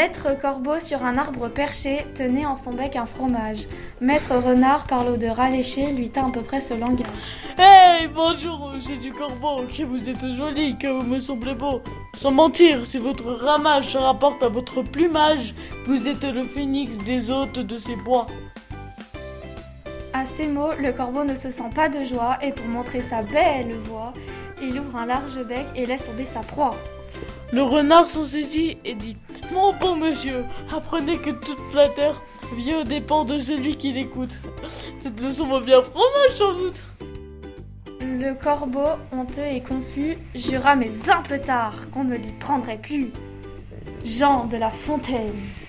Maître Corbeau sur un arbre perché tenait en son bec un fromage. Maître Renard par l'odeur alléchée lui tint à peu près ce langage. Hey, bonjour, j'ai du corbeau, que vous êtes joli, que vous me semblez beau. Sans mentir, si votre ramage se rapporte à votre plumage, vous êtes le phénix des hôtes de ces bois. À ces mots, le corbeau ne se sent pas de joie et pour montrer sa belle voix, il ouvre un large bec et laisse tomber sa proie. Le renard s'en saisit et dit « Mon bon monsieur, apprenez que toute flatteur vient aux dépens de celui qui l'écoute. Cette leçon va bien fromage sans doute. » Le corbeau, honteux et confus, jura mais un peu tard qu'on ne l'y prendrait plus. Jean de La Fontaine.